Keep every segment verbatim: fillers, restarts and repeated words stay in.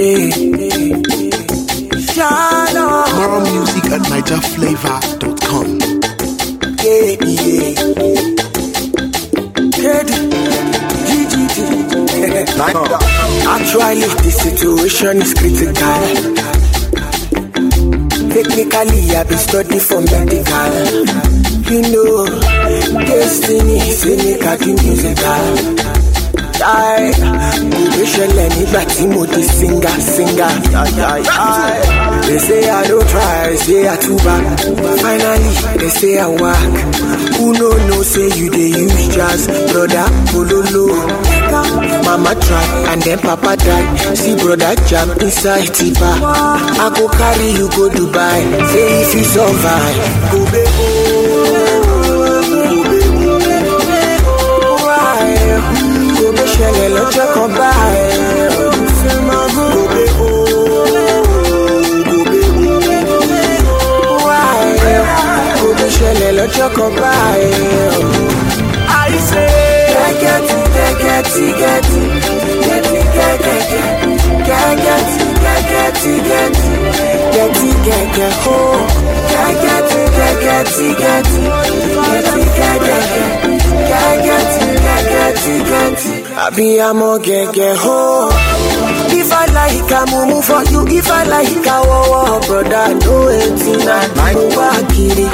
More music at niger flavor dot com. Yeah, yeah. Actually, the situation is critical. Technically, I've been studying for medical. You know, destiny say make I do musical. I go shele nígbà tí mo di singer, singer. They say I don't try, say I too bad. Finally, they say I work. Who no no say you dey use jazz, brother pololo. Mama try and then papa die. See brother jam inside tipa. I go carry you go Dubai. Say if you survive, go be shele lọ́jọ́ kan báyìí. Gobe ooo, gobe ooo, wáyé. Gobe shele lọ́jọ́ kan báyìí. I say, get it, get it, get it, get it, get it, get it, get it, get it, get it, get it, ho. Get it, get it, get it, get it, get it, get it. I be a mo get get ho. If I like I move for you, if I like I wow brother, no eighteen I go back it.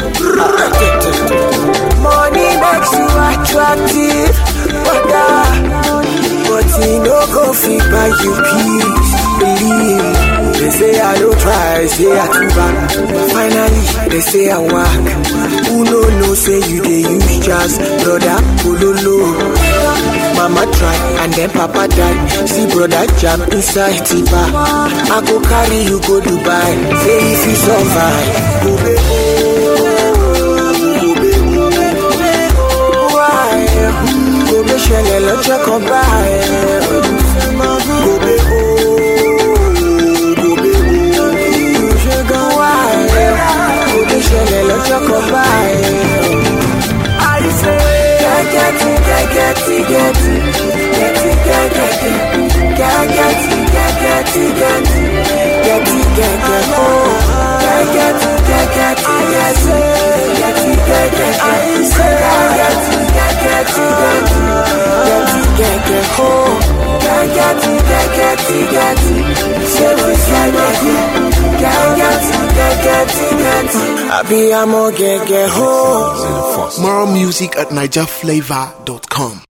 Money makes you attractive, brother, but it no go fit buy you peace. Believe. They say I don't try, say I too bad. Finally, they say I work. Who no no say you dey use jazz, brother pololo. Mama try and then papa die. See brother jam inside tipa. I go carry you go Dubai. Say if you survive, go be oh, go be oh, why? Go be shele lọ́jọ́ kan báyìí. Go be oh, go be oh, sugar why? Go be shele lọ́jọ́ kan báyìí. I say. Get it, get it, get it, get it, get it, get it, get it, get it, get it, get it, oh, get it, get it, get it, get it, get it, I say, get it, get it, get it, get it, oh, get it, get it, get it, say we say get it, get it, get it, get it, I be a mo get get ho. More music at niger flavor dot com.